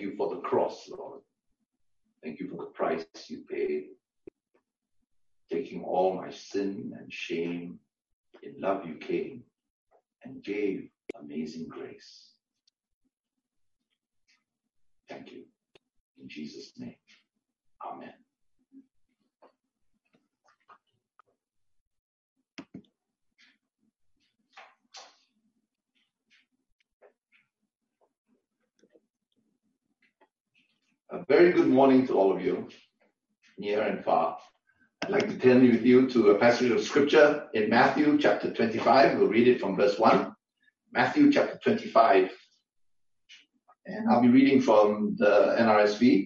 you for the cross, Lord. Thank you for the price you paid, taking all my sin and shame. In love you came and gave amazing grace. Thank you. In Jesus' name, amen. A very good morning to all of you, near and far. I'd like to turn with you to a passage of scripture in Matthew chapter 25. We'll read it from verse 1. Matthew chapter 25. And I'll be reading from the NRSV.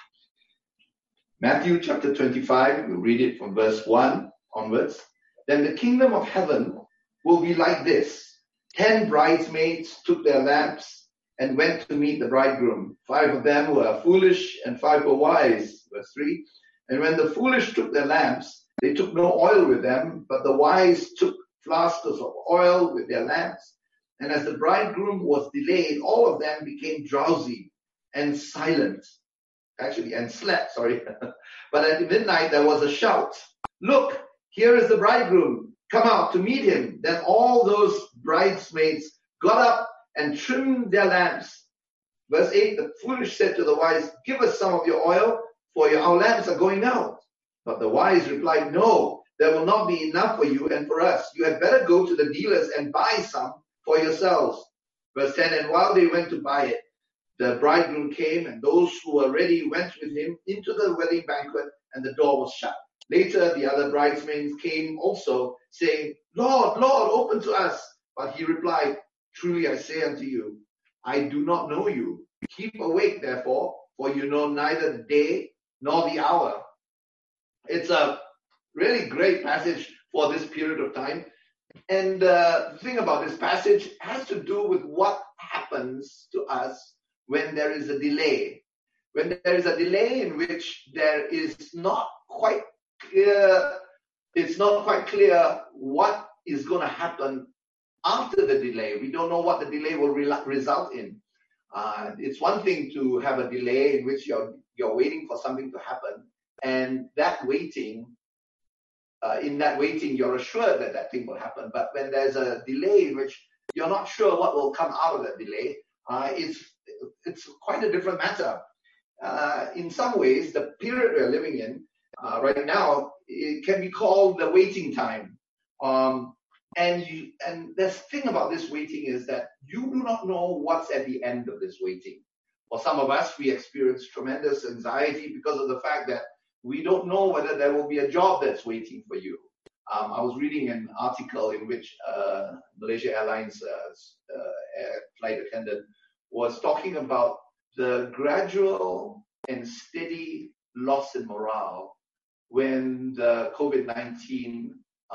Matthew chapter 25, we'll read it from verse 1 onwards. Then the kingdom of heaven will be like this. 10 bridesmaids took their lamps and went to meet the bridegroom. 5 of them were foolish and 5 were wise. Verse 3. And when the foolish took their lamps, they took no oil with them, but the wise took flasks of oil with their lamps. And as the bridegroom was delayed, all of them became drowsy and silent. And slept. But at midnight there was a shout. Look, here is the bridegroom. Come out to meet him. Then all those bridesmaids got up and trimmed their lamps. Verse 8, the foolish said to the wise, give us some of your oil, for our lamps are going out. But the wise replied, no, there will not be enough for you and for us. You had better go to the dealers and buy some for yourselves. Verse 10, and while they went to buy it, the bridegroom came, and those who were ready went with him into the wedding banquet, and the door was shut. Later the other bridesmaids came also, saying, Lord, Lord, open to us. But he replied, truly I say unto you, I do not know you. Keep awake, therefore, for you know neither the day nor the hour. It's a really great passage for this period of time. And the thing about this passage has to do with what happens to us when there is a delay. When there is a delay in which there is not quite clear, it's not quite clear what is going to happen after the delay. We don't know what the delay will result in. It's one thing to have a delay in which you're waiting for something to happen, and that waiting, you're assured that that thing will happen. But when there's a delay in which you're not sure what will come out of that delay, it's quite a different matter. In some ways, the period we're living in right now, it can be called the waiting time. And the thing about this waiting is that you do not know what's at the end of this waiting. For some of us, we experience tremendous anxiety because of the fact that we don't know whether there will be a job that's waiting for you. I was reading an article in which Malaysia Airlines flight attendant was talking about the gradual and steady loss in morale when the COVID-19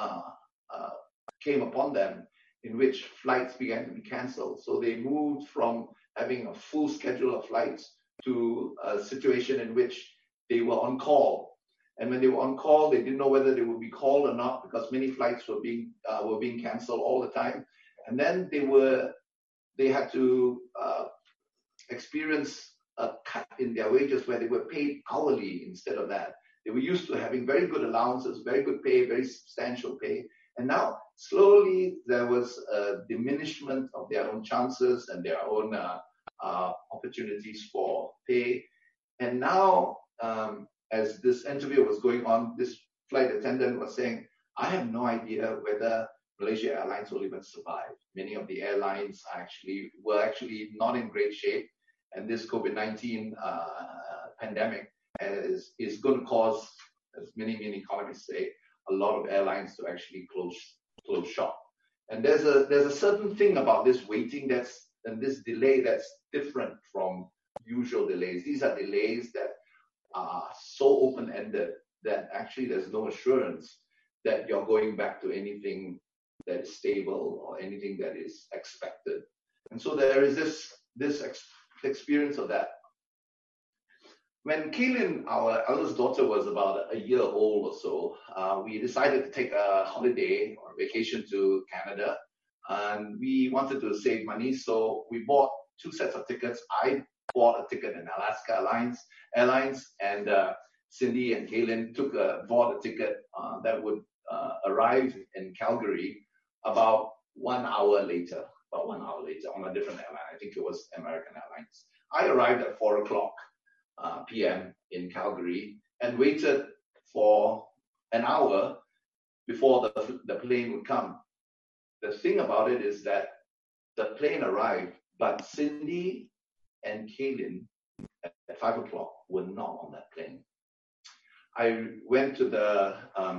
came upon them, in which flights began to be cancelled. So they moved from having a full schedule of flights to a situation in which they were on call. And when they were on call, they didn't know whether they would be called or not because many flights were being cancelled all the time. And then they had to experience a cut in their wages where they were paid hourly instead of that. They were used to having very good allowances, very good pay, very substantial pay. And now, slowly, there was a diminishment of their own chances and their own opportunities for pay. And now, as this interview was going on, this flight attendant was saying, I have no idea whether Malaysia Airlines will even survive. Many of the airlines were actually not in great shape. And this COVID-19 pandemic is going to cause, as many economists say, a lot of airlines to actually close shop. And there's a certain thing about this waiting and this delay that's different from usual delays. These are delays that are so open-ended that actually there's no assurance that you're going back to anything that is stable or anything that is expected. And so there is this experience of that. When Kaylin, our eldest daughter, was about a year old or so, we decided to take a holiday or vacation to Canada, and we wanted to save money, so we bought 2 sets of tickets. I bought a ticket in Alaska Airlines, and Cindy and Kaylin bought a ticket that would arrive in Calgary about 1 hour later on a different airline. I think it was American Airlines. I arrived at 4 o'clock p.m. in Calgary and waited for an hour before the plane would come. The thing about it is that the plane arrived, but Cindy and Kaylin at 5 o'clock were not on that plane. I went to the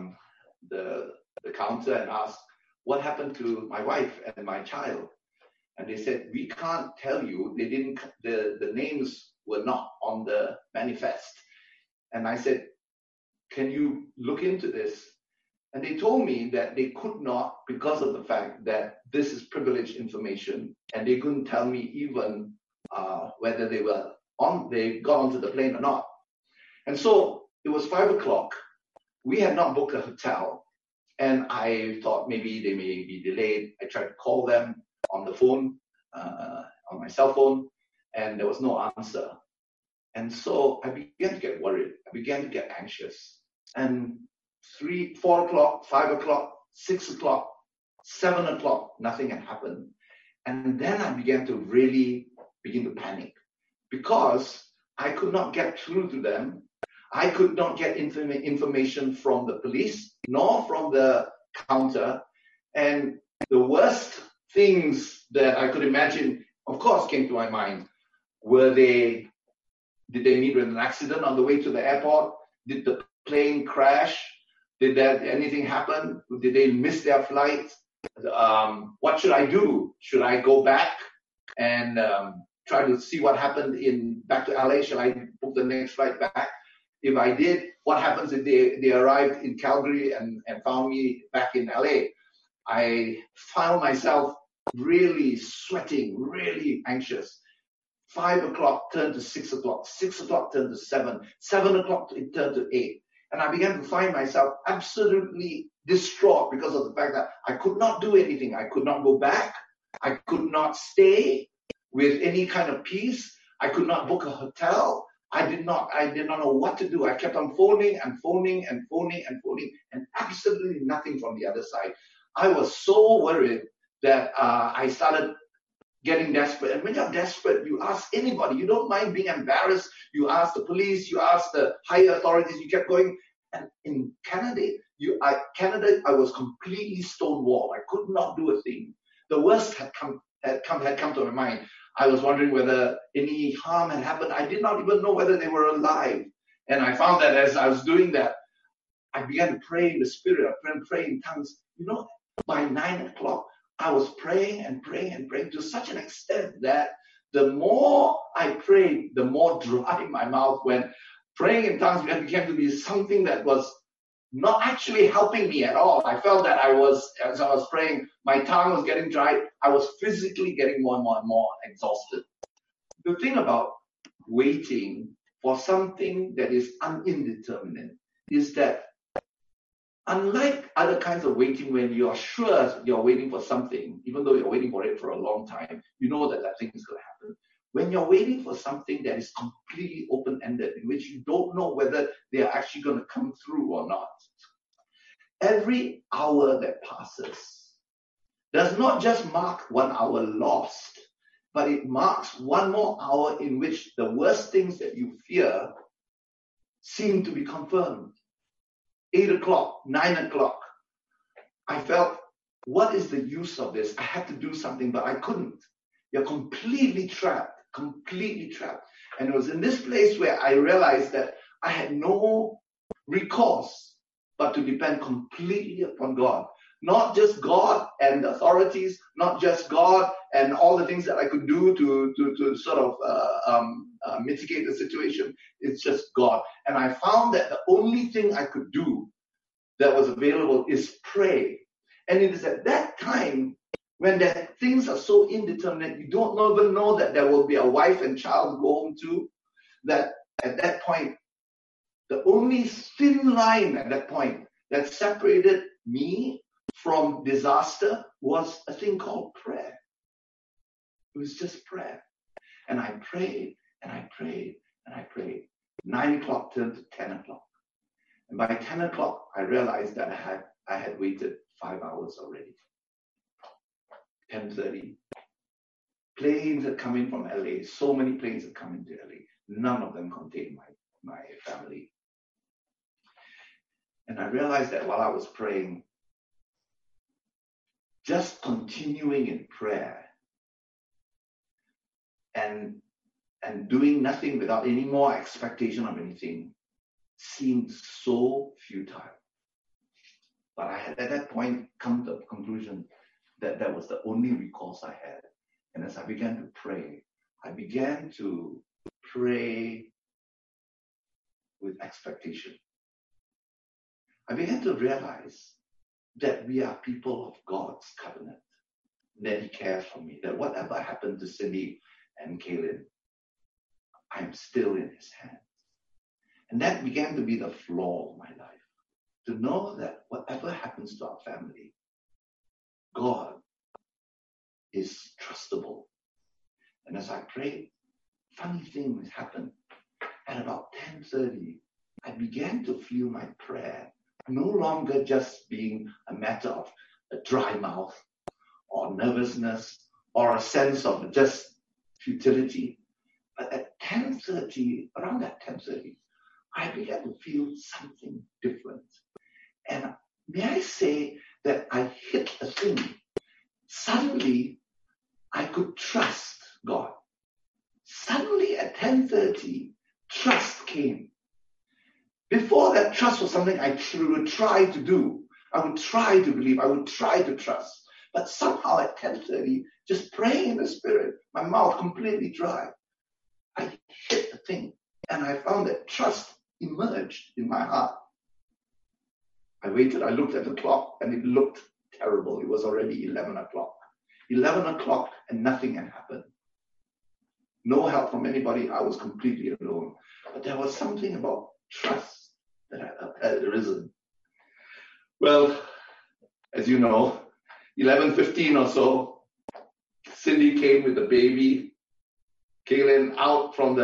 counter and asked, what happened to my wife and my child? And they said, we can't tell you. They didn't. The names were not on the manifest. And I said, can you look into this? And they told me that they could not, because of the fact that this is privileged information, and they couldn't tell me even whether they got onto the plane or not. And so it was 5 o'clock. We had not booked a hotel, and I thought maybe they may be delayed. I tried to call them on the phone, on my cell phone, and there was no answer. And so I began to get worried. I began to get anxious. And 3, 4 o'clock, 5 o'clock, 6 o'clock, 7 o'clock, nothing had happened. And then I began to really begin to panic because I could not get through to them. I could not get information from the police nor from the counter. And the worst things that I could imagine, of course, came to my mind. Did they meet with an accident on the way to the airport? Did the plane crash? Did anything happen? Did they miss their flight? What should I do? Should I go back and try to see what happened back to LA? Shall I book the next flight back? If I did, what happens if they arrived in Calgary and found me back in LA? I found myself really sweating, really anxious. 5 o'clock turned to 6 o'clock. 6 o'clock turned to 7. 7 o'clock it turned to 8. And I began to find myself absolutely distraught because of the fact that I could not do anything. I could not go back. I could not stay with any kind of peace. I could not book a hotel. I did not know what to do. I kept on phoning and absolutely nothing from the other side. I was so worried that I started getting desperate. And when you're desperate, you ask anybody. You don't mind being embarrassed. You ask the police. You ask the higher authorities. You kept going. And in Canada, I was completely stonewalled. I could not do a thing. The worst had come to my mind. I was wondering whether any harm had happened. I did not even know whether they were alive. And I found that as I was doing that, I began to pray in the Spirit. I began to pray in tongues. By 9 o'clock, I was praying to such an extent that the more I prayed, the more dry my mouth went. Praying in tongues began to be something that was not actually helping me at all. I felt that as I was praying, my tongue was getting dry. I was physically getting more and more exhausted. The thing about waiting for something that is indeterminate is that unlike other kinds of waiting, when you're sure you're waiting for something, even though you're waiting for it for a long time, you know that thing is going to happen. When you're waiting for something that is completely open-ended, in which you don't know whether they are actually going to come through or not, every hour that passes does not just mark 1 hour lost, but it marks one more hour in which the worst things that you fear seem to be confirmed. 8 o'clock, 9 o'clock. I felt, what is the use of this? I had to do something, but I couldn't. You're completely trapped. And it was in this place where I realized that I had no recourse but to depend completely upon God. Not just God and the authorities, not just God and all the things that I could do to sort of mitigate the situation. It's just God. And I found that the only thing I could do that was available is pray. And it is at that time when things are so indeterminate, you don't even know that there will be a wife and child to go home to, that at that point, the only thin line at that point that separated me from disaster was a thing called prayer. It was just prayer. And I prayed And I prayed and I prayed. 9 o'clock turned to 10 o'clock. And by 10 o'clock, I realized that I had waited 5 hours already. 10:30. Planes had come in from LA. So many planes had come into LA. None of them contained my family. And I realized that while I was praying, just continuing in prayer and doing nothing without any more expectation of anything seemed so futile. But I had at that point come to the conclusion that that was the only recourse I had. And as I began to pray, I began to pray with expectation. I began to realize that we are people of God's covenant, that He cares for me, that whatever happened to Cindy and Kaylin, I'm still in His hands. And that began to be the flaw of my life, to know that whatever happens to our family, God is trustable. And as I prayed, funny things happened. At about 10:30, I began to feel my prayer no longer just being a matter of a dry mouth or nervousness or a sense of just futility. But at 10:30, around that 10:30, I began to feel something different. And may I say that I hit a thing. Suddenly, I could trust God. Suddenly at 10:30, trust came. Before that, trust was something I would try to do. I would try to believe. I would try to trust. But somehow at 10:30, just praying in the Spirit, my mouth completely dry, I hit the thing. And I found that trust emerged in my heart. I waited. I looked at the clock, and it looked terrible. It was already 11 o'clock. 11 o'clock, and nothing had happened. No help from anybody. I was completely alone. But there was something about trust that had arisen. Well, as you know, 11:15 or so, Cindy came with the baby, Kaylin out from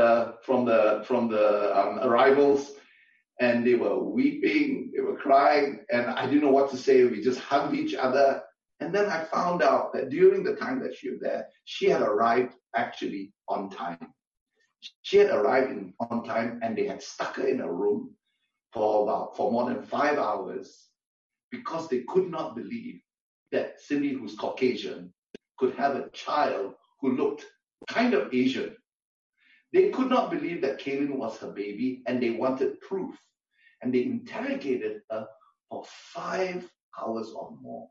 the arrivals, and they were weeping, they were crying, and I didn't know what to say. We just hugged each other. And then I found out that during the time that she was there, she had arrived actually on time. She had arrived on time, and they had stuck her in a room for more than 5 hours because they could not believe that Cindy, who's Caucasian, could have a child who looked kind of Asian. They could not believe that Kaylin was her baby, and they wanted proof. And they interrogated her for 5 hours or more.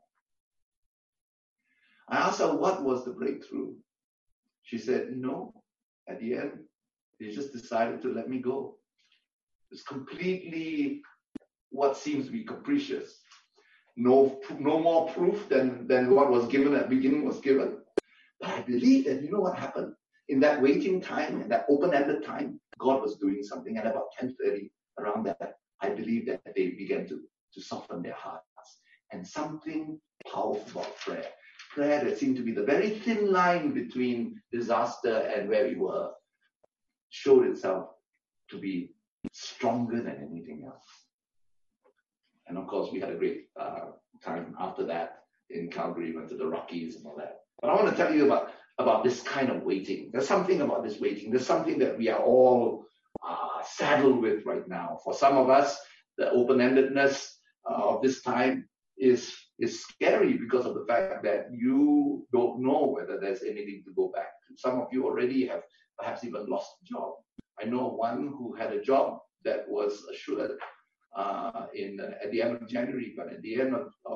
I asked her what was the breakthrough. She said, at the end, they just decided to let me go. It's completely what seems to be capricious. No more proof than what was given at the beginning was given. But I believe that what happened? In that waiting time, in that open-ended time, God was doing something. And about 10:30, around that, I believe that they began to soften their hearts. And something powerful about prayer. Prayer that seemed to be the very thin line between disaster and where we were showed itself to be stronger than anything else. And of course, we had a great time after that in Calgary, went to the Rockies and all that. But I want to tell you about this kind of waiting. There's something about this waiting. There's something that we are all saddled with right now. For some of us, the open-endedness of this time is scary because of the fact that you don't know whether there's anything to go back to. Some of you already have perhaps even lost a job. I know one who had a job that was assured at the end of January, but at the end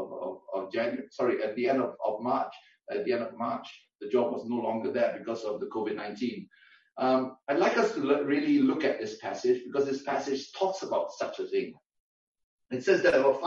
of March, the job was no longer there because of the COVID-19. I'd like us to really look at this passage because this passage talks about such a thing. It says that there were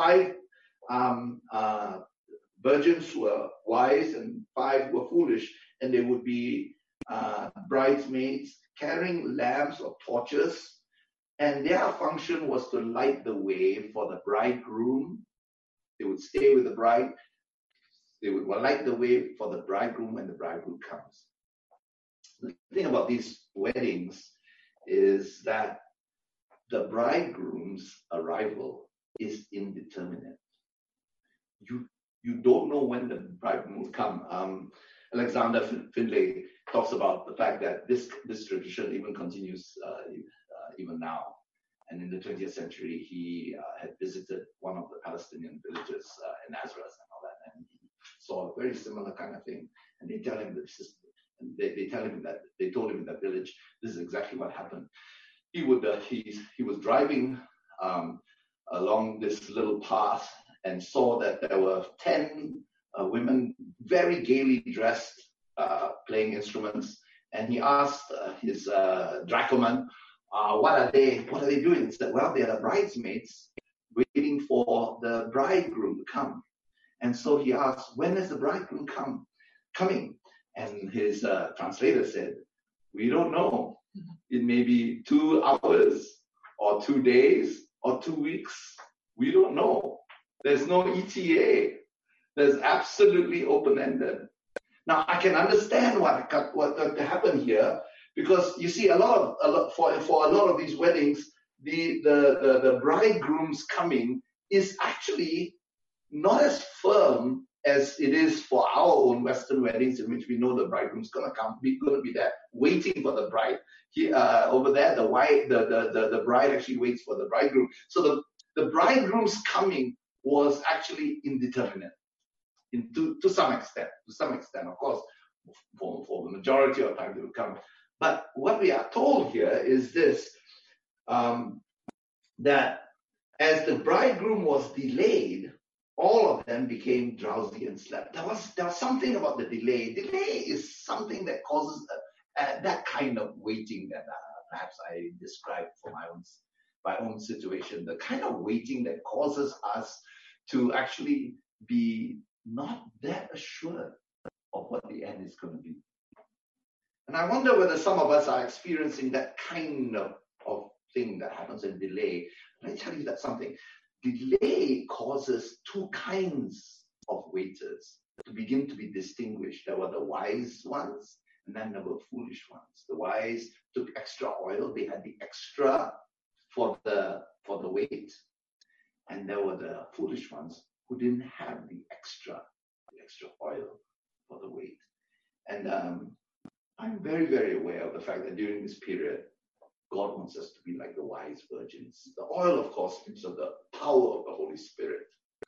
5 virgins who were wise and 5 were foolish, and they would be bridesmaids carrying lamps or torches, and their function was to light the way for the bridegroom. They would stay with the bride. They would light the way for the bridegroom when the bridegroom comes. The thing about these weddings is that the bridegroom's arrival is indeterminate. You don't know when the bridegroom will come. Alexander Finlay talks about the fact that this tradition even continues even now. And in the 20th century, he had visited one of the Palestinian villages in Nazareth and all that, and he saw a very similar kind of thing. And they tell him that they told him in that village, this is exactly what happened. He was driving along this little path and saw that there were 10 women very gaily dressed, playing instruments. And he asked his dragoman, what are they doing? He said, well, they are the bridesmaids waiting for the bridegroom to come. And so he asked, when is the bridegroom coming? And his translator said, we don't know. It may be 2 hours or 2 days or 2 weeks. We don't know. There's no ETA. There's absolutely open-ended. Now, I can understand what happened here, because you see, for a lot of these weddings, the bridegroom's coming is actually not as firm as it is for our own Western weddings, in which we know the bridegroom's going to be there waiting for the bride. Over there, the bride actually waits for the bridegroom. So the bridegroom's coming was actually indeterminate to some extent. Of course, for the majority of the time they will come. But what we are told here is this, that as the bridegroom was delayed, all of them became drowsy and slept. There was something about the delay. Delay is something that causes that kind of waiting that perhaps I described for my own situation. The kind of waiting that causes us to actually be not that assured of what the end is going to be. And I wonder whether some of us are experiencing that kind of thing that happens in delay. Let me tell you that something. Delay causes two kinds of waiters to begin to be distinguished. There were the wise ones, and then there were foolish ones. The wise took extra oil. They had the extra for the wait. And there were the foolish ones who didn't have the extra oil for the wait. And I'm very, very aware of the fact that during this period, God wants us to be like the wise virgins. The oil, of course, speaks of the power of the Holy Spirit.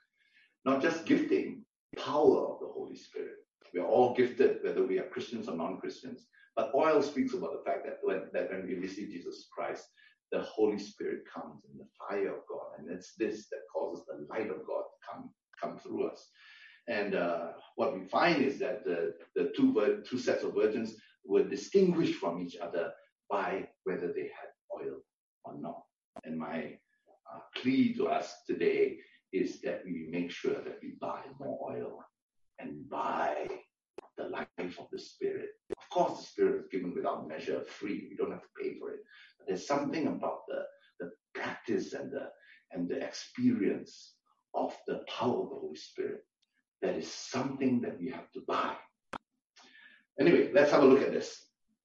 Not just gifting, power of the Holy Spirit. We are all gifted, whether we are Christians or non-Christians. But oil speaks about the fact that when we receive Jesus Christ, the Holy Spirit comes in the fire of God. And it's this that causes the light of God to come through us. And what we find is that the two sets of virgins were distinguished from each other by whether they had oil or not. And my plea to us today is that we make sure that we buy more oil and buy the life of the Spirit. Of course, the Spirit is given without measure, free. We don't have to pay for it. But there's something about the practice and the experience of the power of the Holy Spirit that is something that we have to buy. Anyway, let's have a look at this.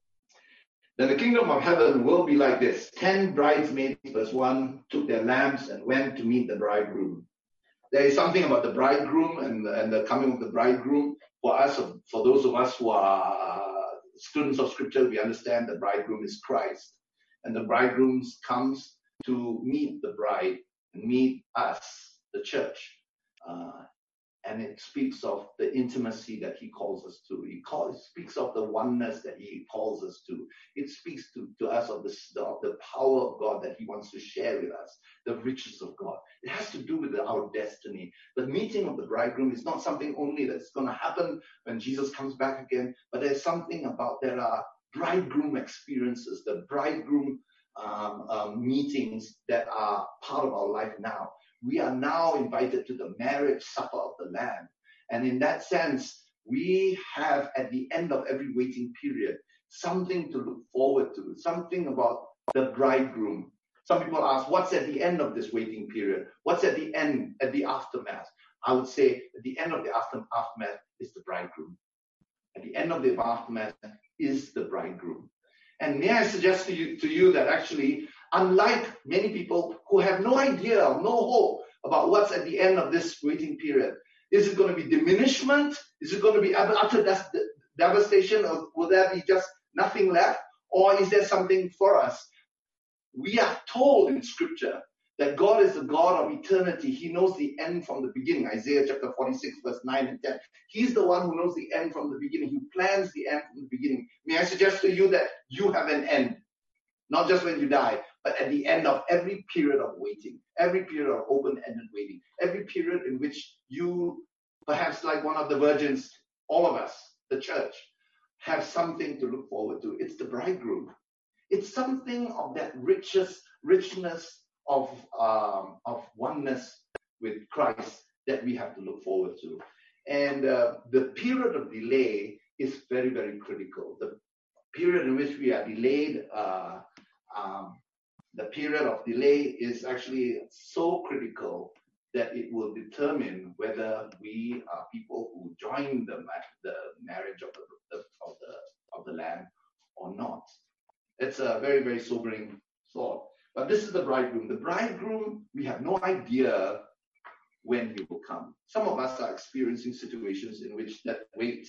Then the kingdom of heaven will be like this. 10 bridesmaids, verse 1, took their lamps and went to meet the bridegroom. There is something about the bridegroom and the coming of the bridegroom. For us, for those of us who are students of Scripture, we understand the bridegroom is Christ. And the bridegroom comes to meet the bride and meet us, the church. And it speaks of the intimacy that he calls us to. It speaks of the oneness that he calls us to. It speaks to us of the power of God that he wants to share with us, the riches of God. It has to do with our destiny. The meeting of the bridegroom is not something only that's going to happen when Jesus comes back again, but there's something about there are bridegroom experiences, the bridegroom meetings that are part of our life now. We are now invited to the marriage supper of the Lamb. And in that sense, we have at the end of every waiting period, something to look forward to, something about the bridegroom. Some people ask, what's at the end of this waiting period? What's at the end, at the aftermath? I would say at the end of the aftermath is the bridegroom. At the end of the aftermath is the bridegroom. And may I suggest to you that actually, unlike many people who have no idea, no hope about what's at the end of this waiting period, is it going to be diminishment? Is it going to be utter devastation? Or will there be just nothing left? Or is there something for us? We are told in Scripture that God is the God of eternity. He knows the end from the beginning. Isaiah chapter 46, verse 9 and 10. He's the one who knows the end from the beginning. He plans the end from the beginning. May I suggest to you that you have an end, not just when you die, but at the end of every period of waiting, every period of open-ended waiting, every period in which you, perhaps like one of the virgins, all of us, the church, have something to look forward to. It's the bridegroom. It's something of that richness of oneness with Christ that we have to look forward to. And the period of delay is very, very critical. The period in which we are delayed, the period of delay is actually so critical that it will determine whether we are people who join the marriage of the Lamb or not. It's a very, very sobering thought. But this is the bridegroom. The bridegroom, we have no idea when he will come. Some of us are experiencing situations in which that wait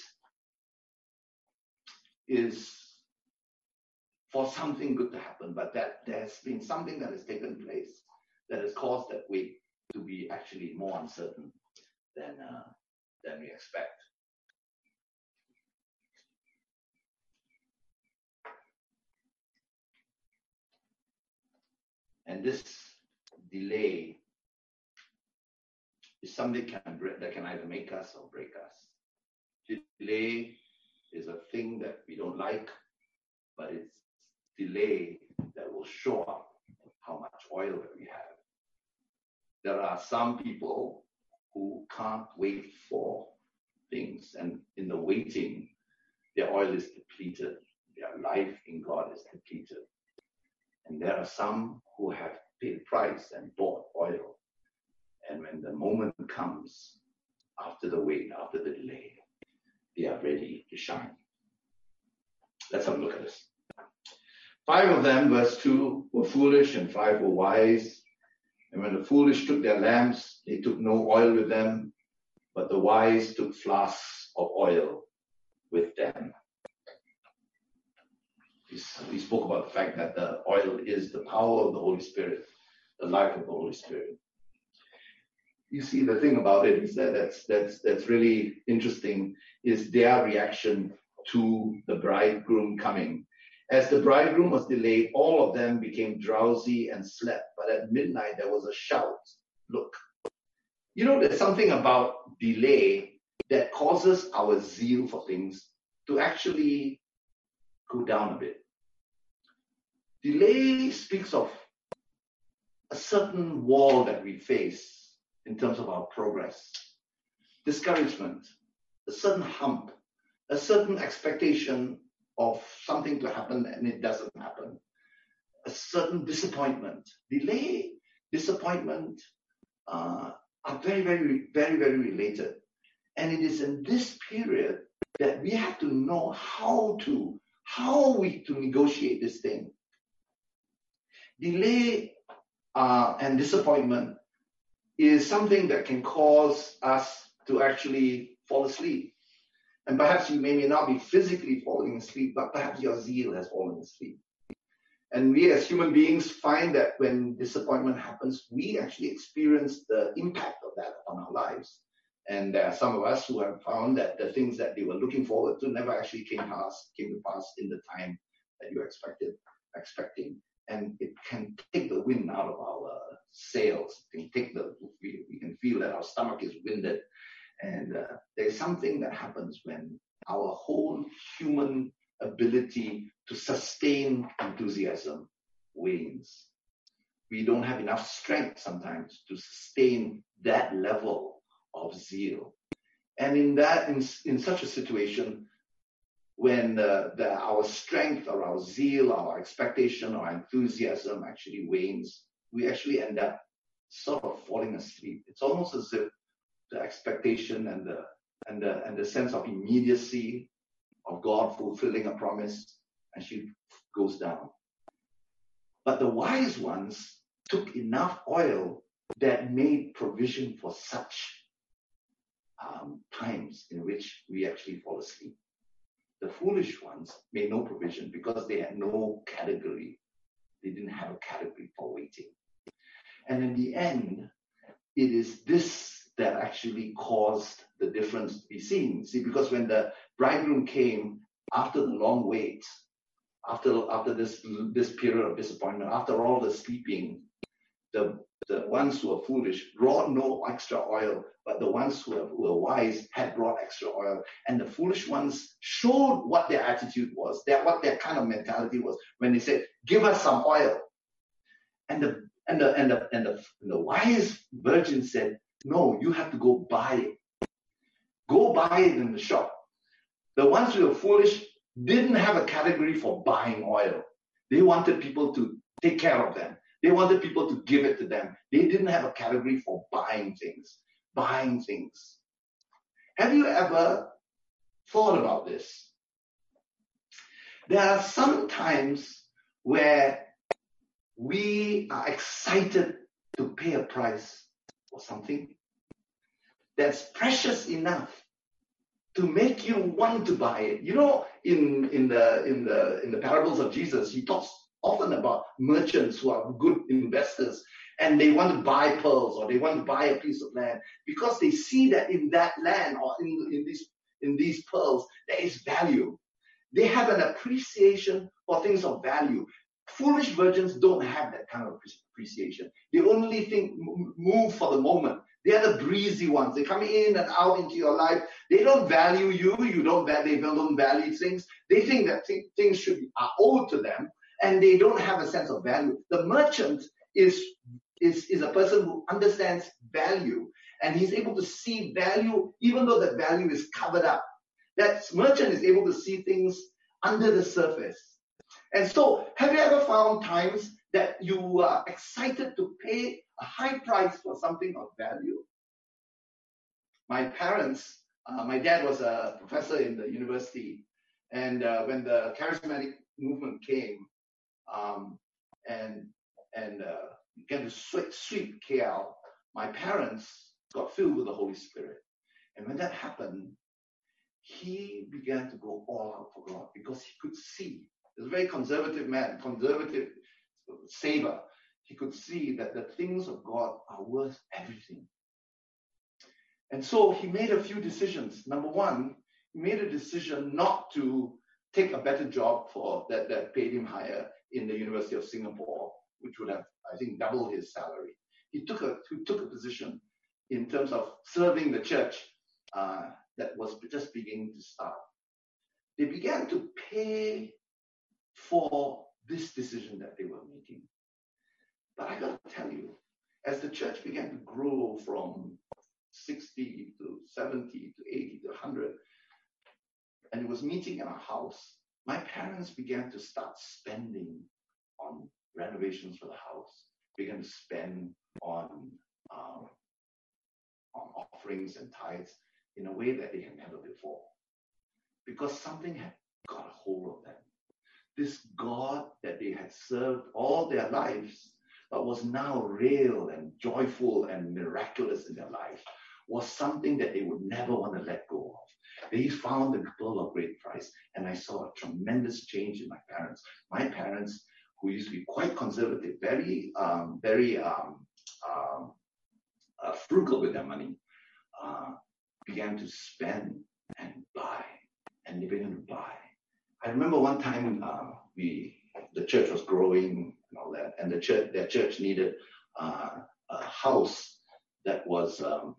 is for something good to happen, but that there's been something that has taken place that has caused that wait to be actually more uncertain than we expect. And this delay is something that can either make us or break us. Delay is a thing that we don't like, but it's delay that will show up how much oil that we have. There are some people who can't wait for things, and in the waiting, their oil is depleted. Their life in God is depleted. And there are some who have paid a price and bought oil. And when the moment comes, after the wait, after the delay, they are ready to shine. Let's have a look at this. 5 of them, verse 2, were foolish and 5 were wise. And when the foolish took their lamps, they took no oil with them, but the wise took flasks of oil with them. We spoke about the fact that the oil is the power of the Holy Spirit, the life of the Holy Spirit. You see, the thing about it is that's really interesting is their reaction to the bridegroom coming. As the bridegroom was delayed, all of them became drowsy and slept. But at midnight, there was a shout. Look, you know, there's something about delay that causes our zeal for things to actually go down a bit. Delay speaks of a certain wall that we face in terms of our progress. Discouragement, a certain hump, a certain expectation of something to happen and it doesn't happen. A certain disappointment. Delay, disappointment are very, very, very, very related. And it is in this period that we have to know how are we to negotiate this thing. Delay and disappointment is something that can cause us to actually fall asleep. And perhaps you may not be physically falling asleep, but perhaps your zeal has fallen asleep. And we as human beings find that when disappointment happens, we actually experience the impact of that on our lives. And there are some of us who have found that the things that they were looking forward to never actually came to pass in the time that you expecting. And it can take the wind out of our sails. We can feel that our stomach is winded. And there's something that happens when our whole human ability to sustain enthusiasm wanes. We don't have enough strength sometimes to sustain that level of zeal. And in such a situation, when our strength or our zeal, our expectation, our enthusiasm actually wanes, we actually end up sort of falling asleep. It's almost as if the expectation and the sense of immediacy of God fulfilling a promise goes down. But the wise ones took enough oil that made provision for such times in which we actually fall asleep. The foolish ones made no provision because they had no category. They didn't have a category for waiting. And in the end, it is this that actually caused the difference to be seen. See, because when the bridegroom came after the long wait, after this period of disappointment, after all the sleeping, the ones who were foolish brought no extra oil, but the ones who were wise had brought extra oil. And the foolish ones showed what their attitude was, what their kind of mentality was when they said, "Give us some oil." And the wise virgin said, "No, you have to go buy it. Go buy it in the shop." The ones who were foolish didn't have a category for buying oil. They wanted people to take care of them. They wanted people to give it to them. They didn't have a category for buying things. Have you ever thought about this? There are some times where we are excited to pay a price for something that's precious enough to make you want to buy it. You know, in the parables of Jesus, he talks often about merchants who are good investors and they want to buy pearls or they want to buy a piece of land because they see that in that land or in these pearls there is value. They have an appreciation for things of value. Foolish virgins don't have that kind of appreciation. They only think move for the moment. They are the breezy ones. They come in and out into your life. They don't value you. They don't value things. They think that things are owed to them, and they don't have a sense of value. The merchant is a person who understands value, and he's able to see value even though that value is covered up. That merchant is able to see things under the surface. And so, have you ever found times that you are excited to pay a high price for something of value? My parents, my dad was a professor in the university, and when the charismatic movement came and began to sweep KL, my parents got filled with the Holy Spirit. And when that happened, he began to go all out for God because he could see. He was a very conservative man, conservative saver. He could see that the things of God are worth everything. And so he made a few decisions. Number one, he made a decision not to take a better job that paid him higher in the University of Singapore, which would have, I think, doubled his salary. He took a position in terms of serving the church that was just beginning to start. They began to pay for this decision that they were making. But I got to tell you, as the church began to grow from 60 to 70 to 80 to 100, and it was meeting in our house, my parents began to start spending on renovations for the house, began to spend on offerings and tithes in a way that they had never before. Because something had got a hold of them. This God that they had served all their lives, but was now real and joyful and miraculous in their life, was something that they would never want to let go of. They found the pearl of great price, and I saw a tremendous change in my parents. My parents, who used to be quite conservative, very frugal with their money, began to spend and buy, and they began to buy. I remember one time the church was growing and all that, and their church needed a house that was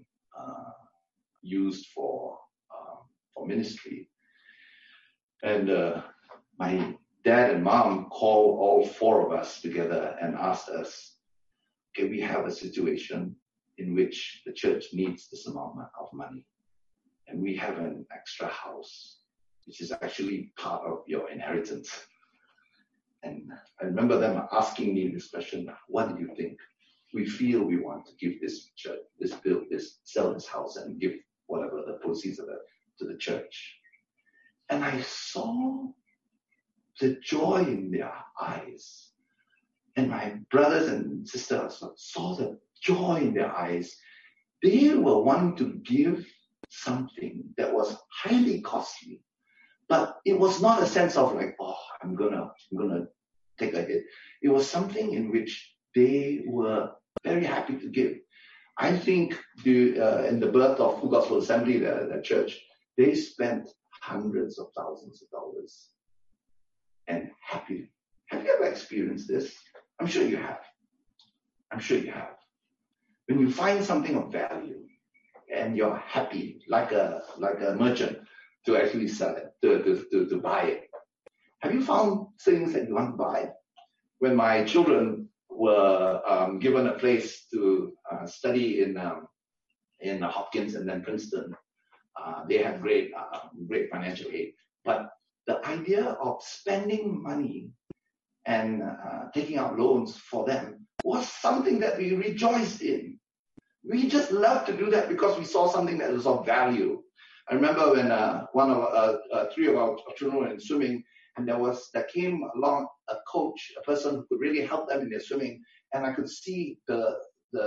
used for ministry. And my dad and mom called all four of us together and asked us, can we have a situation in which the church needs this amount of money? And we have an extra house, which is actually part of your inheritance. And I remember them asking me this question, what do you think? We feel we want to give this church, sell this house and give whatever the proceeds of it to the church. And I saw the joy in their eyes. And my brothers and sisters saw the joy in their eyes. They were wanting to give something that was highly costly. But it was not a sense of like, oh, I'm gonna take a hit. It was something in which they were very happy to give. I think in the birth of Full Gospel Assembly, the church, they spent hundreds of thousands of dollars. And happy. Have you ever experienced this? I'm sure you have. I'm sure you have. When you find something of value and you're happy, like a merchant, to actually sell it, to buy it. Have you found things that you want to buy? When my children were given a place to study in Hopkins and then Princeton, they had great financial aid. But the idea of spending money and taking out loans for them was something that we rejoiced in. We just loved to do that because we saw something that was of value. I remember when three of our children were in swimming, and there came along a coach, a person who could really help them in their swimming, and I could see the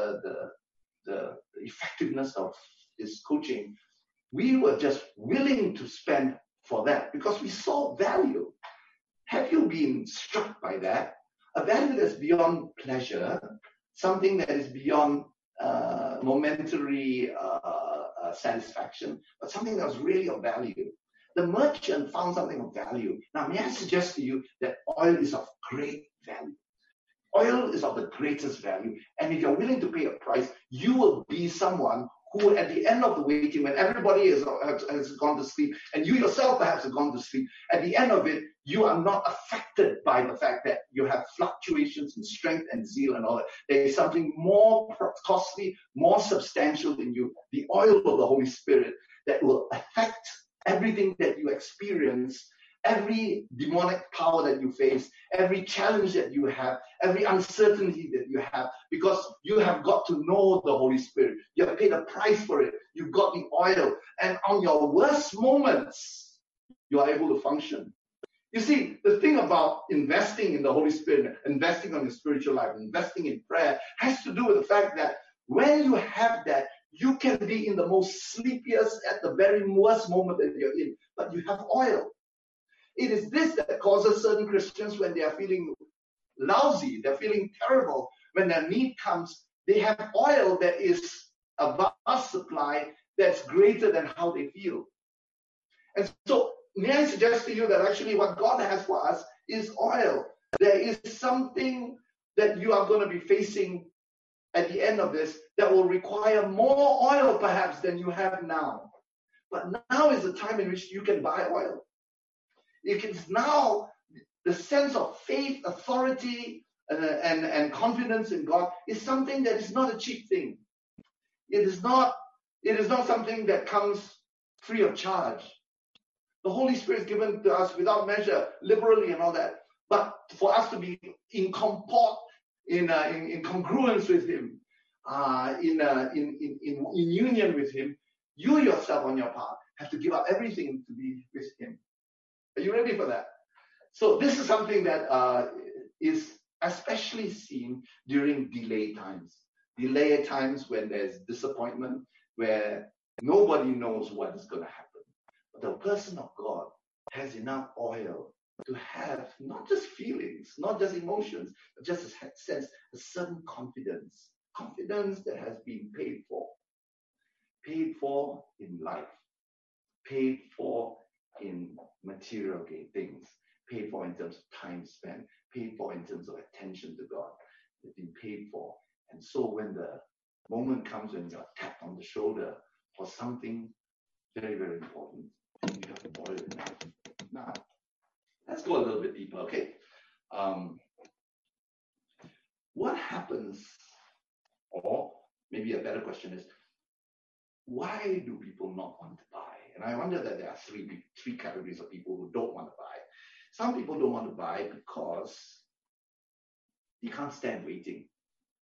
effectiveness of his coaching. We were just willing to spend for that because we saw value. Have you been struck by that? A value that's beyond pleasure, something that is beyond momentary satisfaction, but something that was really of value. The merchant found something of value. Now, may I suggest to you that oil is of great value. Oil is of the greatest value. And if you're willing to pay a price, you will be someone who at the end of the waiting, when everybody has gone to sleep, and you yourself perhaps have gone to sleep, at the end of it, you are not affected by the fact that you have fluctuations in strength and zeal and all that. There is something more costly, more substantial in you, the oil of the Holy Spirit, that will affect everything that you experience, every demonic power that you face, every challenge that you have, every uncertainty that you have, because you have got to know the Holy Spirit. You have paid a price for it. You've got the oil. And on your worst moments, you are able to function. You see, the thing about investing in the Holy Spirit, investing on your spiritual life, investing in prayer, has to do with the fact that when you have that, you can be in the most sleepiest, at the very worst moment that you're in, but you have oil. It is this that causes certain Christians, when they are feeling lousy, they're feeling terrible, when their need comes, they have oil that is a vast supply that's greater than how they feel. And so, may I suggest to you that actually what God has for us is oil. There is something that you are going to be facing at the end of this that will require more oil perhaps than you have now. But now is the time in which you can buy oil. It is now the sense of faith, authority, and confidence in God is something that is not a cheap thing. It is not something that comes free of charge. The Holy Spirit is given to us without measure, liberally and all that. But for us to be in comport, in congruence with Him, in union with Him, you yourself on your part have to give up everything to be with Him. Are you ready for that? So this is something that is especially seen during delay times. Delay times when there's disappointment, where nobody knows what is going to happen. But the person of God has enough oil to have not just feelings, not just emotions, but just a sense, a certain confidence. Confidence that has been paid for. Paid for in life. Paid for in material things, paid for in terms of time spent, paid for in terms of attention to God. They've been paid for. And so when the moment comes when you're tapped on the shoulder for something very, very important, you have to boil it enough. Now, let's go a little bit deeper, okay? What happens, or maybe a better question is, why do people not want to buy? And I wonder that there are three categories of people who don't want to buy. Some people don't want to buy because they can't stand waiting.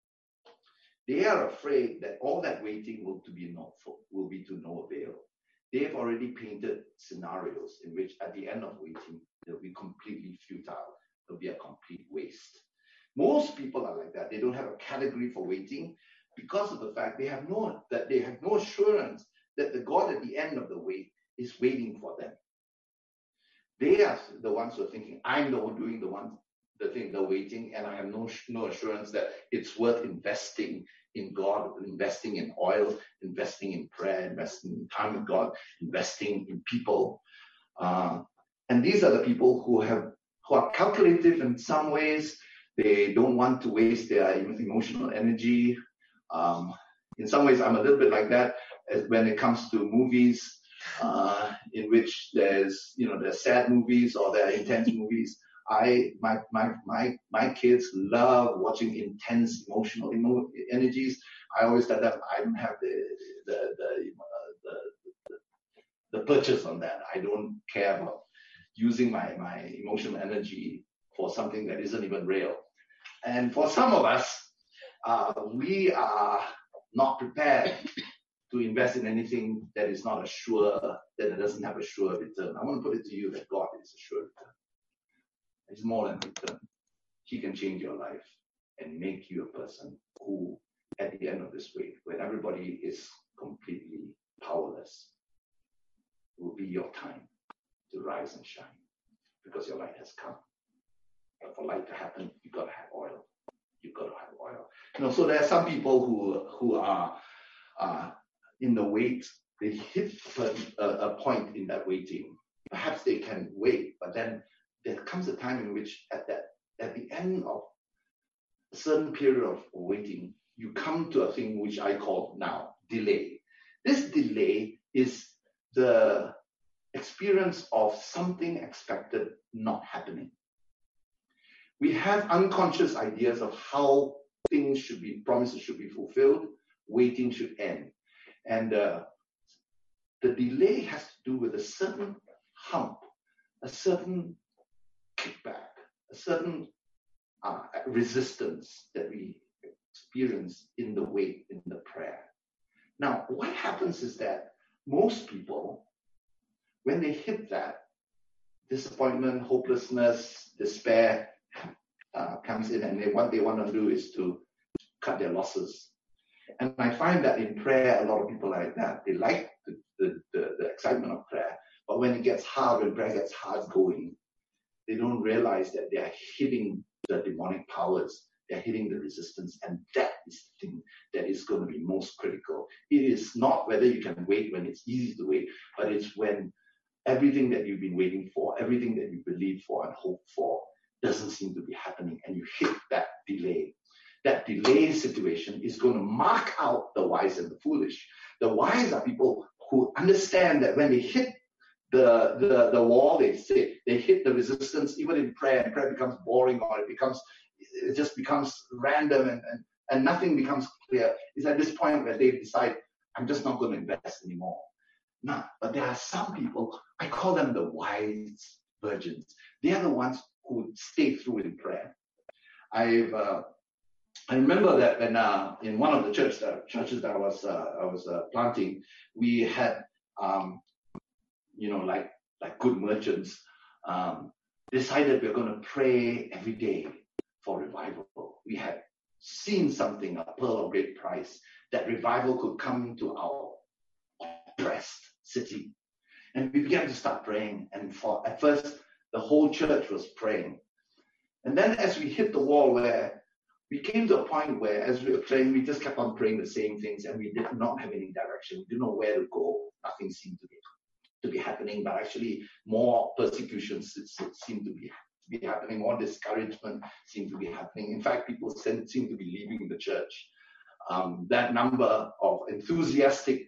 They are afraid that all that waiting will be to no avail. they've already painted scenarios in which at the end of waiting, they'll be completely futile. It'll be a complete waste. Most people are like that. They don't have a category for waiting because of the fact they have no assurance that the God at the end of the wait is waiting for them. They are the ones who are thinking, I'm the one doing the waiting, and I have no assurance that it's worth investing in God, investing in oil, investing in prayer, investing in time with God, investing in people. And these are the people who are calculative in some ways. They don't want to waste their emotional energy. In some ways, I'm a little bit like that when it comes to movies, in which there's sad movies or there are intense movies. My kids love watching intense emotional energies. I always tell them I don't have the purchase on that. I don't care about using my emotional energy for something that isn't even real. And for some of us, we are not prepared to invest in anything that is not that it doesn't have a sure return. I want to put it to you that God is a sure return. It's more than return. He can change your life and make you a person who, at the end of this wait, when everybody is completely powerless, will be your time to rise and shine, because your light has come. But for light to happen, you've got to have oil. You've got to have oil. So there are some people who are in the wait. They hit a point in that waiting. Perhaps they can wait, but then there comes a time in which at the end of a certain period of waiting, you come to a thing which I call now delay. This delay is the experience of something expected not happening. We have unconscious ideas of how promises should be fulfilled, waiting should end. And the delay has to do with a certain hump, a certain kickback, a certain resistance that we experience in the wait, in the prayer. Now, what happens is that most people, when they hit that, disappointment, hopelessness, despair comes in, and what they want to do is to cut their losses. And I find that in prayer, a lot of people are like that. They like the excitement of prayer, but when it gets hard, when prayer gets hard going, they don't realize that they are hitting the demonic powers, they're hitting the resistance, and that is the thing that is going to be most critical. It is not whether you can wait when it's easy to wait, but it's when everything that you've been waiting for, everything that you believe for and hope for doesn't seem to be happening, and you hit that delay. That delay situation is going to mark out the wise and the foolish. The wise are people who understand that when they hit the wall, they hit the resistance, even in prayer, and prayer becomes boring, or it just becomes random, and nothing becomes clear. It's at this point where they decide, I'm just not going to invest anymore. No, but there are some people, I call them the wise virgins. They are the ones who stay through in prayer. I remember that when in one of the churches that I was planting, we had like good merchants decided we're going to pray every day for revival. We had seen something, a pearl of great price, that revival could come to our oppressed city, and we began to start praying. And at first, the whole church was praying, and then as we hit the wall, where we came to a point where, as we were praying, we just kept on praying the same things, and we did not have any direction. We didn't know where to go. Nothing seemed to be happening, but actually more persecutions seemed to be happening. More discouragement seemed to be happening. In fact, people seemed to be leaving the church. That number of enthusiastic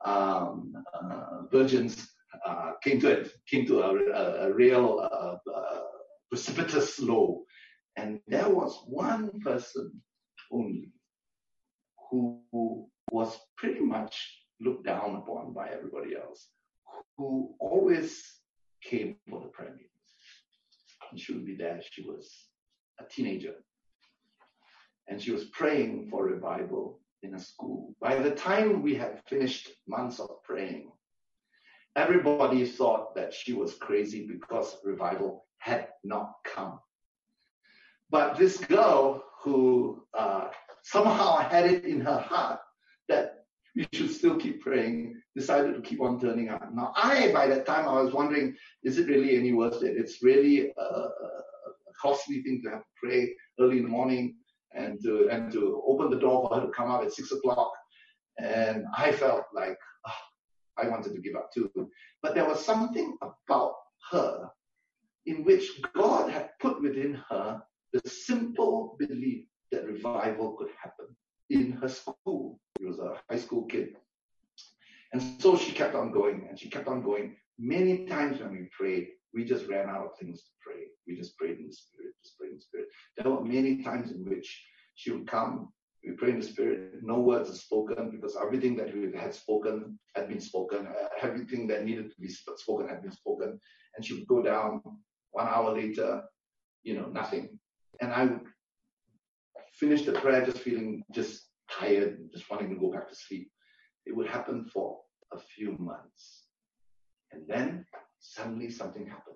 virgins came to a real precipitous low. And there was one person only who was pretty much looked down upon by everybody else, who always came for the prayer meetings. And she would be there. She was a teenager, and she was praying for revival in a school. By the time we had finished months of praying, Everybody thought that she was crazy because revival had not come. But this girl who somehow had it in her heart that we should still keep praying, decided to keep on turning up. Now, by that time, I was wondering, is it really any worth it? It's really a costly thing to have to pray early in the morning and to open the door for her to come out at 6 o'clock. And I felt like I wanted to give up too. But there was something about her in which God had put within her the simple belief that revival could happen in her school. She was a high school kid. And so she kept on going, and she kept on going. Many times when we prayed, we just ran out of things to pray. We just prayed in the Spirit, just prayed in the Spirit. There were many times in which she would come, we pray in the Spirit, no words are spoken because everything that we had spoken had been spoken. Everything that needed to be spoken had been spoken. And she would go down 1 hour later, nothing. And I would finish the prayer just feeling just tired, just wanting to go back to sleep. It would happen for a few months. And then suddenly something happened.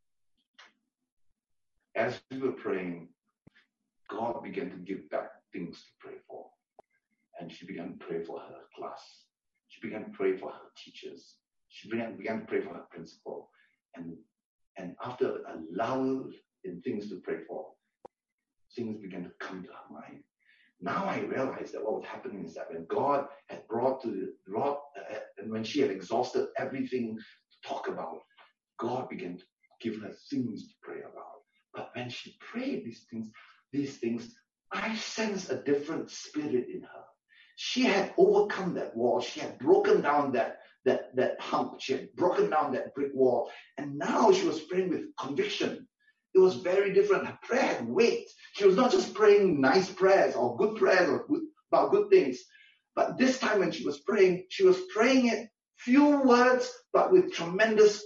As we were praying, God began to give back things to pray for. And she began to pray for her class. She began to pray for her teachers. She began to pray for her principal. And after a lull in things to pray for, things began to come to her mind. Now I realized that what was happening is that when God had and when she had exhausted everything to talk about, God began to give her things to pray about. But when she prayed these things, I sensed a different spirit in her. She had overcome that wall. She had broken down that hump. She had broken down that brick wall. And now she was praying with conviction. It was very different. Her prayer had weight. She was not just praying nice prayers or good prayers or about good things. But this time when she was praying it few words, but with tremendous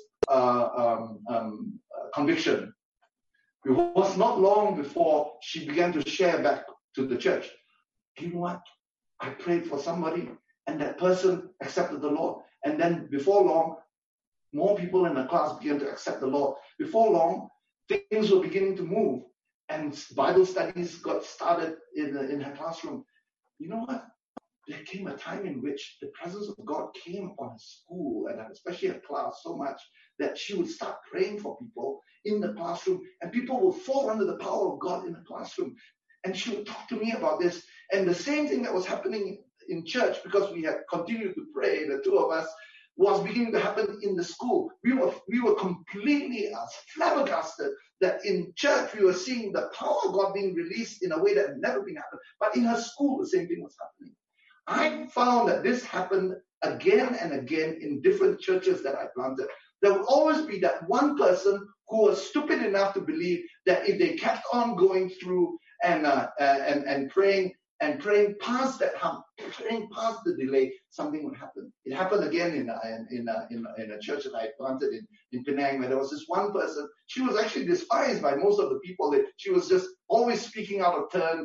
conviction. It was not long before she began to share back to the church. Do you know what? I prayed for somebody and that person accepted the Lord. And then before long, more people in the class began to accept the Lord. Before long, things were beginning to move. And Bible studies got started in her classroom. You know what? There came a time in which the presence of God came upon her school and especially her class so much that she would start praying for people in the classroom and people would fall under the power of God in the classroom. And she would talk to me about this. And the same thing that was happening in church, because we had continued to pray, the two of us, was beginning to happen in the school. We were completely flabbergasted that in church we were seeing the power of God being released in a way that had never been happened. But in her school, the same thing was happening. I found that this happened again and again in different churches that I planted. There would always be that one person who was stupid enough to believe that if they kept on going through and praying past that hump, praying past the delay, something would happen. It happened again in a church that I planted in Penang, where there was this one person. She was actually despised by most of the people. She was just always speaking out of turn,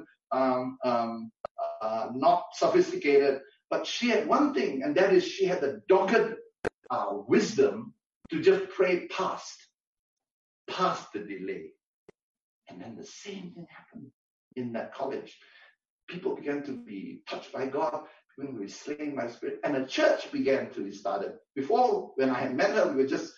not sophisticated. But she had one thing, and that is she had the dogged wisdom to just pray past the delay. And then the same thing happened in that college. People began to be touched by God, began to be slain by Spirit, and a church began to be started. Before, when I had met her, we were just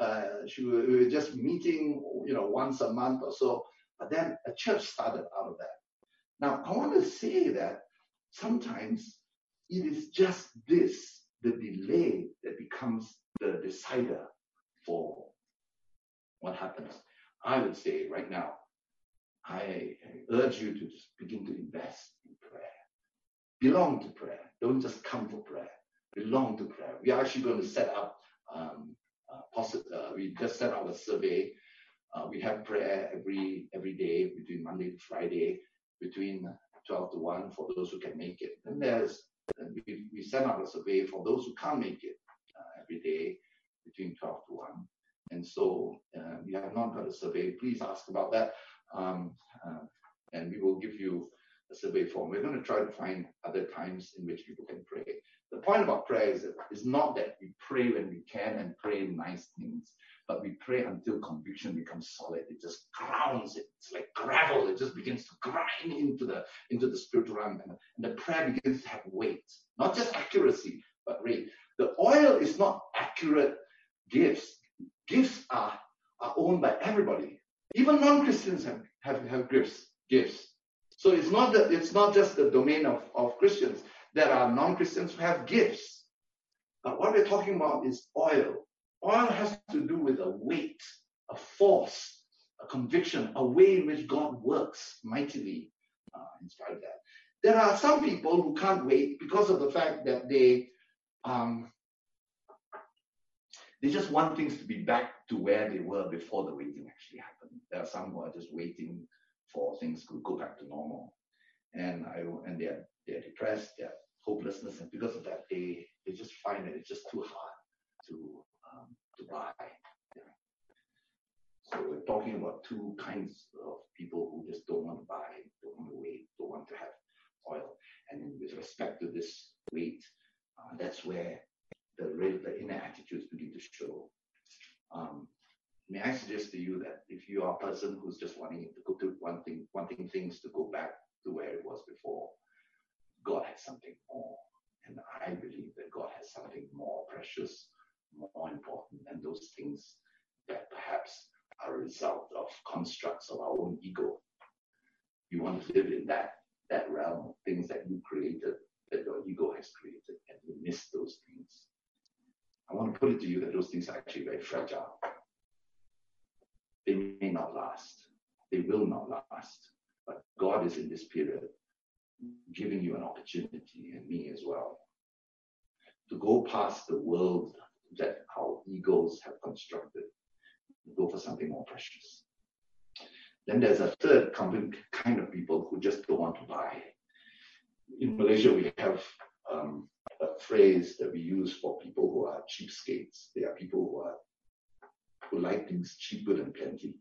meeting, once a month or so. But then a church started out of that. Now, I want to say that sometimes it is just this, the delay, that becomes the decider for what happens. I would say right now, I urge you to just begin to invest in prayer. Belong to prayer. Don't just come for prayer. Belong to prayer. We are actually going to set up, we just set up a survey. We have prayer every day between Monday to Friday, between 12 to 1 for those who can make it. And we send out a survey for those who can't make it every day between 12 to 1. And so you have not got a survey, please ask about that. And we will give you a survey form. We're going to try to find other times in which people can pray. The point about prayer is not that we pray when we can and pray nice things, but we pray until conviction becomes solid. It just grounds it. It's like gravel. It just begins to grind into the spiritual realm, and the prayer begins to have weight, not just accuracy, but weight. The oil is not accurate gifts. Gifts are owned by everybody. Even non-Christians have gifts. So it's not just the domain of Christians. There are non-Christians who have gifts. But what we're talking about is oil. Oil has to do with a weight, a force, a conviction, a way in which God works mightily in spite of that. There are some people who can't wait because of the fact that they just want things to be back to where they were before the waiting actually happened. There are some who are just waiting for things to go back to normal, and they're depressed, they're hopelessness, and because of that, they just find that it's just too hard to buy. Yeah. So we're talking about two kinds of people who just don't want to buy, don't want to wait, don't want to have oil. And with respect to this weight, that's where the inner attitudes begin to show. May I suggest to you that if you are a person who's just wanting things to go back to where it was before, God has something more. And I believe that God has something more precious, more important than those things that perhaps are a result of constructs of our own ego. You want to live in that realm of things that you created, that your ego has created, and you miss those things. I want to put it to you that those things are actually very fragile. They may not last. They will not last. But God is in this period giving you an opportunity, and me as well, to go past the world that our egos have constructed and go for something more precious. Then there's a third kind of people who just don't want to buy. In Malaysia, we have a phrase that we use for people who are cheapskates. They are people who like things cheap, good, and plenty.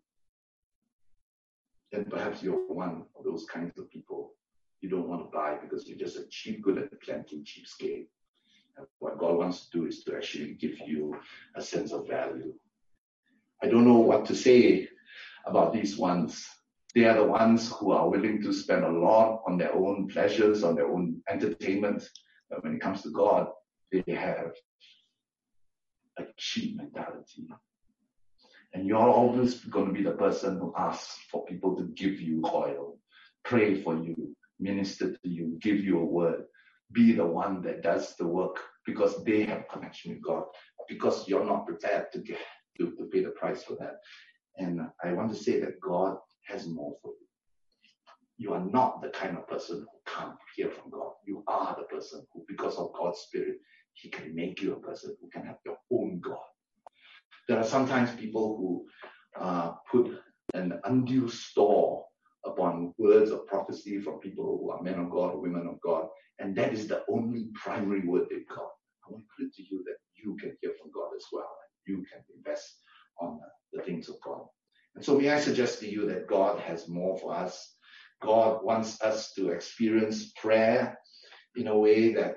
And perhaps you're one of those kinds of people. You don't want to buy because you're just a cheap, good, and plenty cheapskate. And what God wants to do is to actually give you a sense of value. I don't know what to say about these ones. They are the ones who are willing to spend a lot on their own pleasures, on their own entertainment. But when it comes to God, they have a cheap mentality. And you're always going to be the person who asks for people to give you oil, pray for you, minister to you, give you a word. Be the one that does the work because they have connection with God, because you're not prepared to pay the price for that. And I want to say that God has more for you. You are not the kind of person who can't hear from God. You are the person who, because of God's Spirit, He can make you a person who can have your own God. There are sometimes people who put an undue store upon words of prophecy from people who are men of God or women of God, and that is the only primary word they've got. I want to put it to you that you can hear from God as well, and you can invest on the things of God. And so may I suggest to you that God has more for us. God wants us to experience prayer in a way that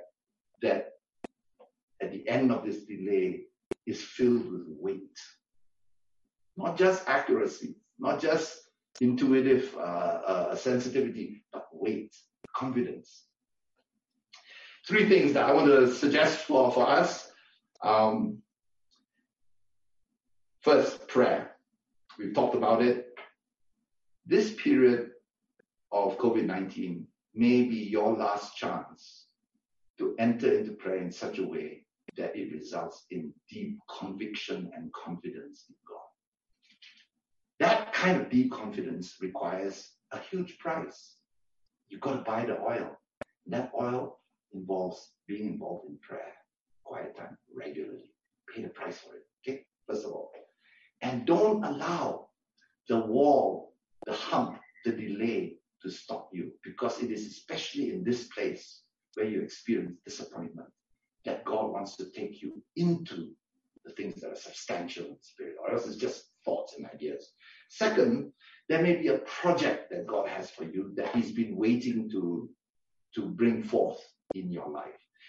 at the end of this delay is filled with weight. Not just accuracy, not just intuitive sensitivity, but weight, confidence. Three things that I want to suggest for us. First, prayer. We've talked about it. This period of COVID-19 may be your last chance to enter into prayer in such a way that it results in deep conviction and confidence in God. That kind of deep confidence requires a huge price. You've got to buy the oil. That oil involves being involved in prayer, quiet time, regularly. Pay the price for it, okay? First of all. And don't allow the wall, the hump, the delay to stop you, because it is especially in this place where you experience disappointment that God wants to take you into the things that are substantial in the spirit, or else it's just thoughts and ideas. Second, there may be a project that God has for you that He's been waiting to bring forth in your life.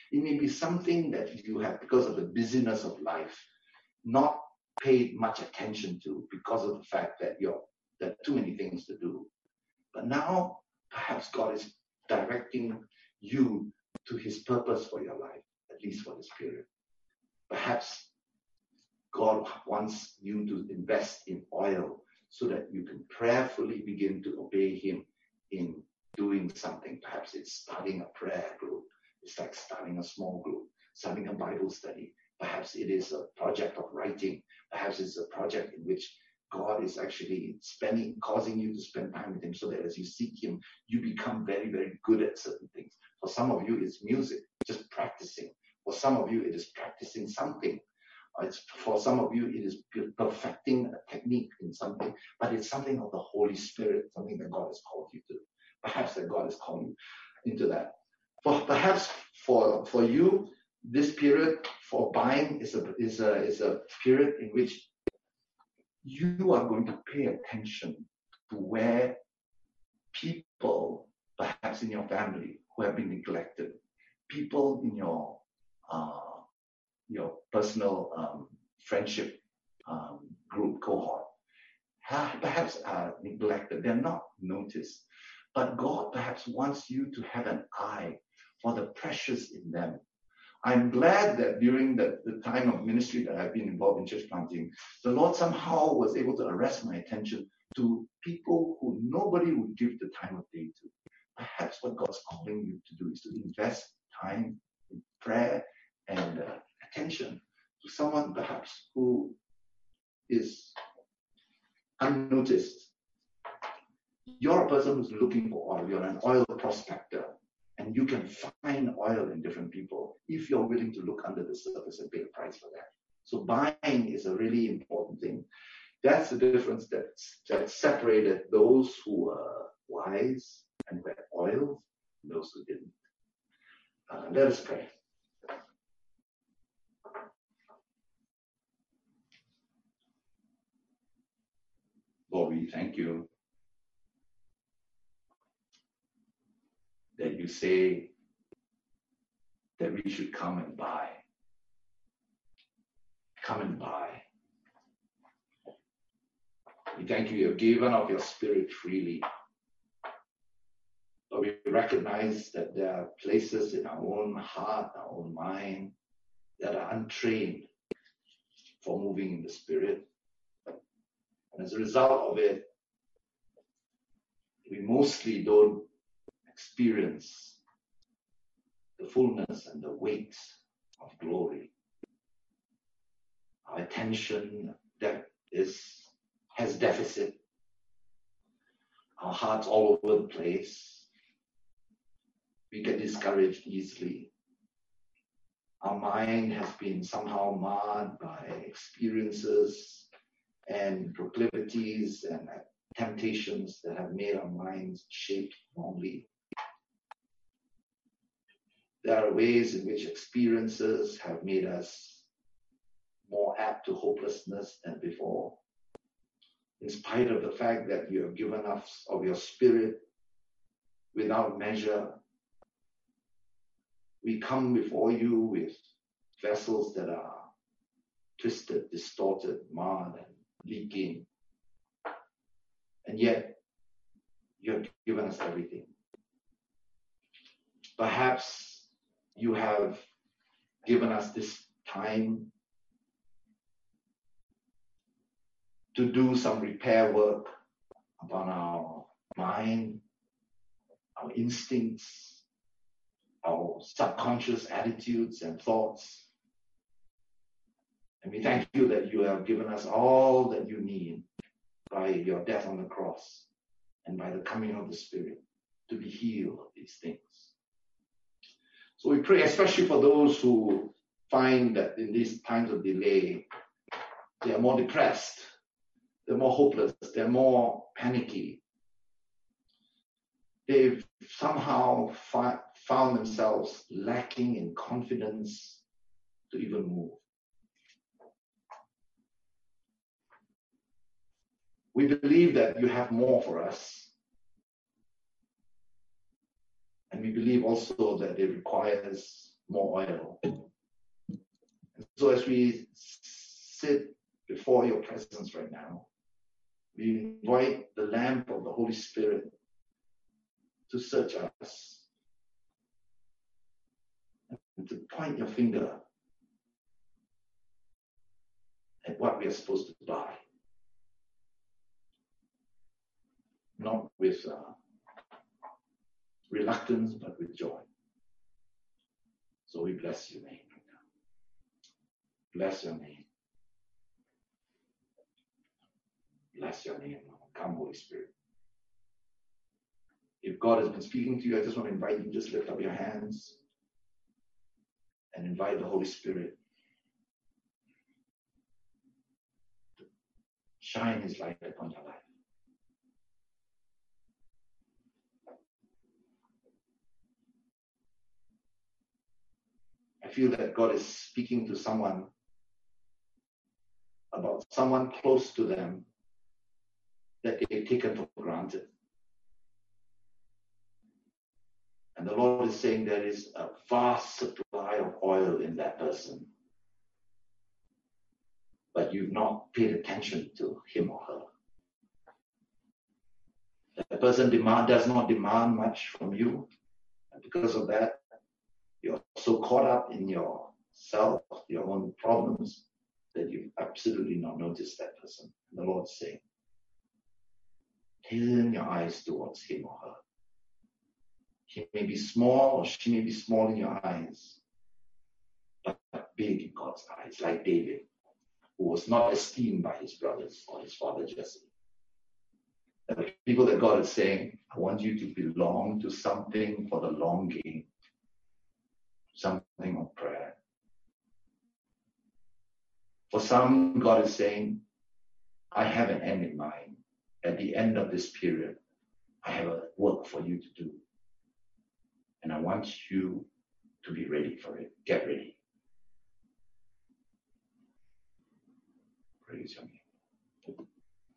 It may be something that you have, because of the busyness of life, not paid much attention to because of the fact that there are too many things to do. But now, perhaps God is directing you to His purpose for your life, at least for this period. Perhaps God wants you to invest in oil so that you can prayerfully begin to obey Him in doing something. Perhaps it's starting a prayer group. It's like starting a small group, starting a Bible study. Perhaps it is a project of writing. Perhaps it's a project in which God is actually causing you to spend time with Him so that as you seek Him, you become very, very good at certain things. For some of you, it's music, just practicing. For some of you, it is practicing something. For some of you, it is perfecting a technique in something, but it's something of the Holy Spirit, something that God has called you to. Perhaps that God is calling you into that. Perhaps for you, this period for buying is a period in which you are going to pay attention to where people, perhaps in your family, who have been neglected, people in your personal friendship group cohort, perhaps are neglected. They're not noticed. But God perhaps wants you to have an eye for the precious in them. I'm glad that during the time of ministry that I've been involved in church planting, the Lord somehow was able to arrest my attention to people who nobody would give the time of day to. Perhaps what God's calling you to do is to invest time in prayer and attention to someone perhaps who is unnoticed. You're a person who's looking for oil. You're an oil prospector. And you can find oil in different people if you're willing to look under the surface and pay a price for that. So buying is a really important thing. That's the difference that separated those who were wise and who had oil and those who didn't. Let us pray. Lord, we thank you that you say that we should come and buy. Come and buy. We thank you have given of your Spirit freely. But we recognize that there are places in our own heart, our own mind, that are untrained for moving in the Spirit. And as a result of it, we mostly don't experience the fullness and the weight of glory. Our attention has deficit. Our hearts all over the place. We get discouraged easily. Our mind has been somehow marred by experiences and proclivities and temptations that have made our minds shaped wrongly. There are ways in which experiences have made us more apt to hopelessness than before. In spite of the fact that you have given us of your Spirit without measure, we come before you with vessels that are twisted, distorted, marred, and leaking. And yet, you have given us everything. Perhaps you have given us this time to do some repair work upon our mind, our instincts, our subconscious attitudes and thoughts. And we thank you that you have given us all that you need by your death on the cross and by the coming of the Spirit to be healed of these things. So we pray, especially for those who find that in these times of delay, they are more depressed, they're more hopeless, they're more panicky. They've somehow found themselves lacking in confidence to even move. We believe that you have more for us. And we believe also that it requires more oil. And so as we sit before your presence right now, we invite the lamp of the Holy Spirit to search us and to point your finger at what we are supposed to buy. Not with reluctance, but with joy. So we bless your name right now. Bless your name. Bless your name, Lord. Come, Holy Spirit. If God has been speaking to you, I just want to invite you, just lift up your hands and invite the Holy Spirit to shine His light upon your life. I feel that God is speaking to someone about someone close to them that they've taken for granted. And the Lord is saying there is a vast supply of oil in that person, but you've not paid attention to him or her. That person does not demand much from you, and because of that, you're so caught up in yourself, your own problems, that you've absolutely not noticed that person. And the Lord's saying, turn your eyes towards him or her. He may be small or she may be small in your eyes, but big in God's eyes, like David, who was not esteemed by his brothers or his father Jesse. There are people that God is saying, I want you to belong to something for the long game, something of prayer. For some, God is saying, I have an end in mind. At the end of this period, I have a work for you to do. And I want you to be ready for it. Get ready. Praise your name.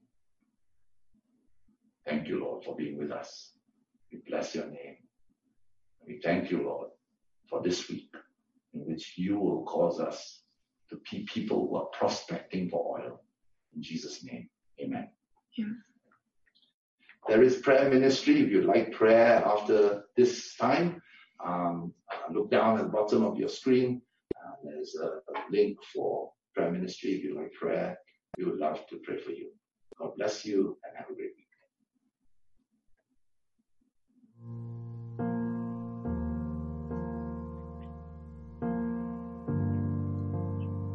Thank you, Lord, for being with us. We bless your name. We thank you, Lord, for this week in which you will cause us to be people who are prospecting for oil. In Jesus' name, amen. Yeah. There is prayer ministry. If you'd like prayer after this time, look down at the bottom of your screen. There's a link for prayer ministry. If you'd like prayer, we would love to pray for you. God bless you and have a great week.